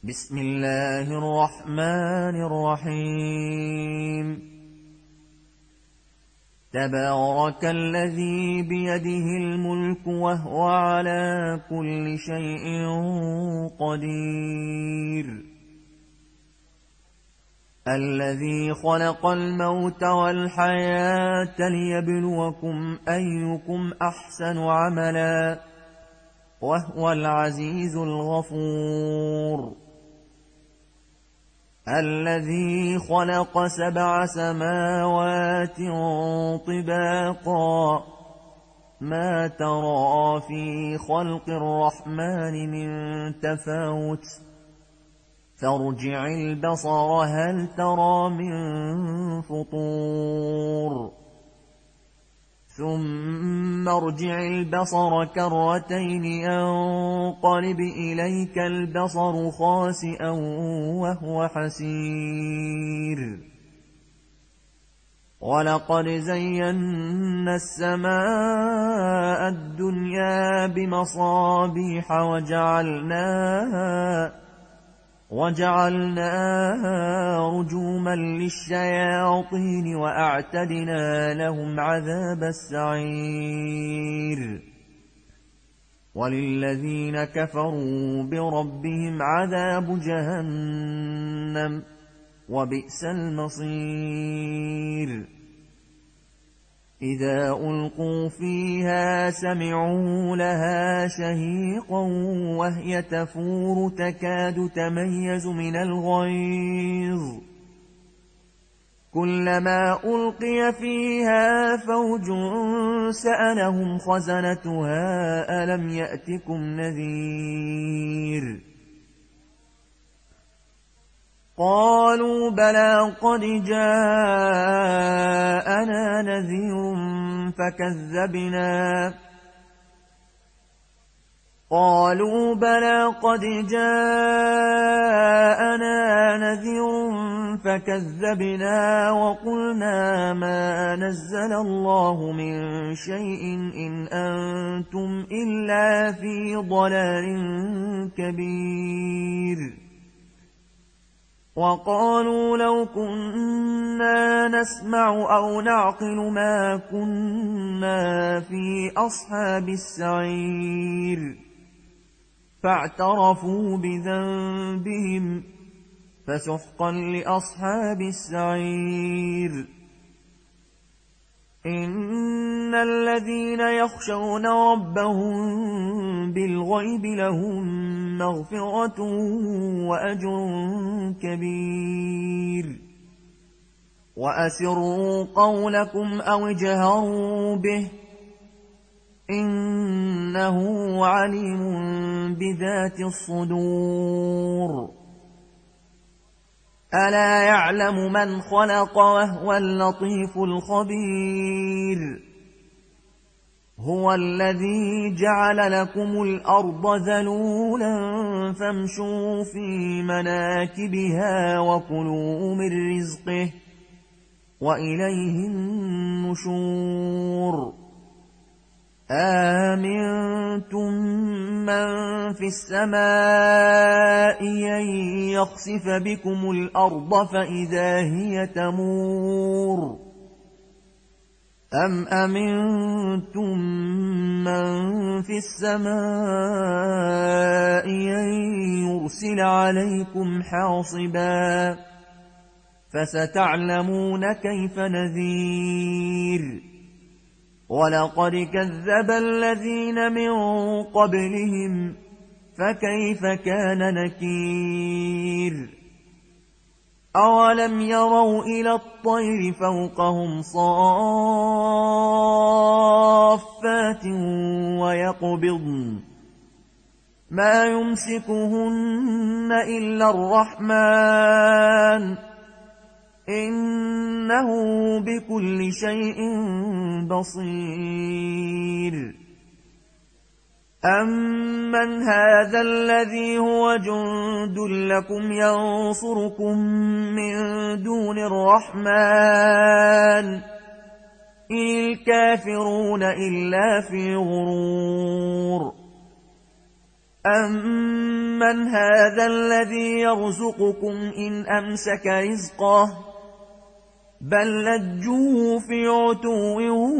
بسم الله الرحمن الرحيم. تبارك الذي بيده الملك وهو على كل شيء قدير، الذي خلق الموت والحياة ليبلوكم أيكم أحسن عملا وهو العزيز الغفور، الذي خلق 7 سماوات طباقا ما ترى في خلق الرحمن من تفاوت فارجع البصر هل ترى من فطور ثم ارجع البصر كرتين ينقلب إليك البصر خاسئا وهو حسير، ولقد زينا السماء الدنيا بمصابيح وجعلناها رجوما للشياطين وأعتدنا لهم عذاب السعير، وللذين كفروا بربهم عذاب جهنم وبئس المصير. إذا ألقوا فيها سمعوا لها شهيقا وهي تفور تكاد تميز من الغيظ، كلما ألقي فيها فوج سألهم خزنتها ألم يأتكم نذير، قالوا بلى قد جاءنا نذير فكذبنا وقلنا ما نزل الله من شيء إن أنتم إلا في ضلال كبير، وقالوا لو كنا نسمع أو نعقل ما كنا في أصحاب السعير، فاعترفوا بذنبهم فسحقا لأصحاب السعير. إن الذين يخشون ربهم بالغيب لهم مغفرة وأجر كبير، وأسروا قولكم أو اجهروا به إنه عليم بذات الصدور. ألا يعلم من خلق وهو اللطيف الخبير، هو الذي جعل لكم الأرض ذلولا فامشوا في مناكبها وكلوا من رزقه وإليه النشور. آمنتم من في السماء أن يخسف بكم الأرض فإذا هي تمور، أم أمنتم من في السماء أن يرسل عليكم حاصبا فستعلمون كيف نذير. ولقد كذب الذين من قبلهم فكيف كان نكير. أولم يروا إلى الطير فوقهم صافات ويقبضن ما يمسكهن إلا الرحمن إنه بكل شيء بصير. أمن هذا الذي هو جند لكم ينصركم من دون الرحمن إن الكافرون إلا في غرور. أَمَّنْ هَذَا الَّذِي يَرْزُقُكُمْ إِنْ أَمْسَكَ رِزْقَهُ بَل لَّجُّوا فِي عُتُوٍّ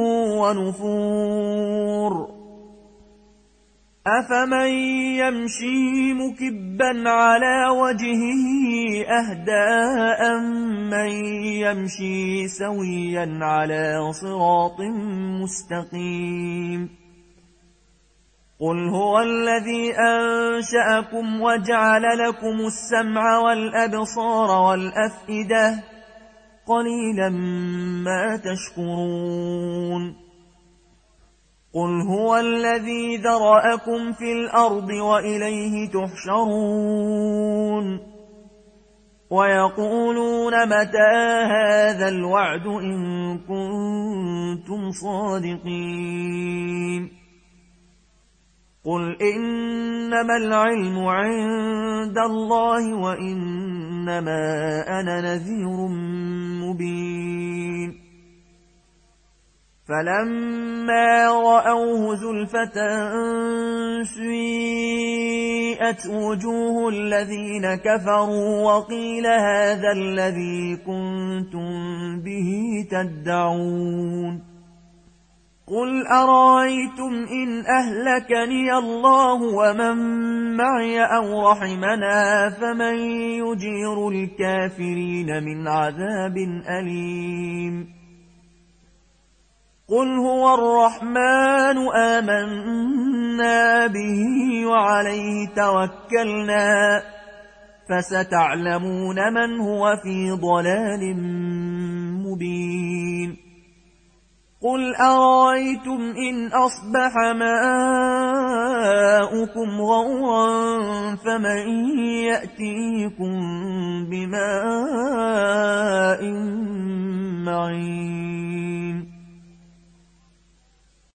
وَنُفُورٍ أَفَمَن يَمْشِي مُكِبًّا عَلَى وَجْهِهِ أَهْدَىٰ أَمَّن يَمْشِي سَوِيًّا عَلَى صِرَاطٍ مُّسْتَقِيمٍ قُلْ هُوَ الَّذِي أَنشَأَكُمْ وَجَعَلَ لَكُمُ السَّمْعَ وَالْأَبْصَارَ وَالْأَفْئِدَةَ قَلِيلًا مَّا تَشْكُرُونَ قُلْ هُوَ الَّذِي ذَرَأَكُمْ فِي الْأَرْضِ وَإِلَيْهِ تُحْشَرُونَ وَيَقُولُونَ مَتَىٰ هَٰذَا الْوَعْدُ إِن كُنتُمْ صَادِقِينَ قُلْ إِنَّمَا الْعِلْمُ عِندَ اللَّهِ وَإِنَّمَا أَنَا نَذِيرٌ مُّبِينٌ فَلَمَّا رَأَوْهُ زُلْفَةً سِيئَتْ وُجُوهُ الَّذِينَ كَفَرُوا وَقِيلَ هَٰذَا الَّذِي كُنتُم بِهِ تَدَّعُونَ قُلْ أَرَأَيْتُمْ إِنْ أَهْلَكَنِيَ اللَّهُ وَمَن مَّعِيَ أَوْ رَحِمَنَا فَمَن يُجِيرُ الْكَافِرِينَ مِنْ عَذَابٍ أَلِيمٍ قُلْ هُوَ الرَّحْمَٰنُ آمَنَّا بِهِ وَعَلَيْهِ تَوَكَّلْنَا فَسَتَعْلَمُونَ مَنْ هُوَ فِي ضَلَالٍ مُّبِينٍ قُلْ أَرَأَيْتُمْ إِنْ أَصْبَحَ مَاؤُكُمْ غَوْرًا فَمَن يَأْتِيكُم بِمَاءٍ مَّعِينٍ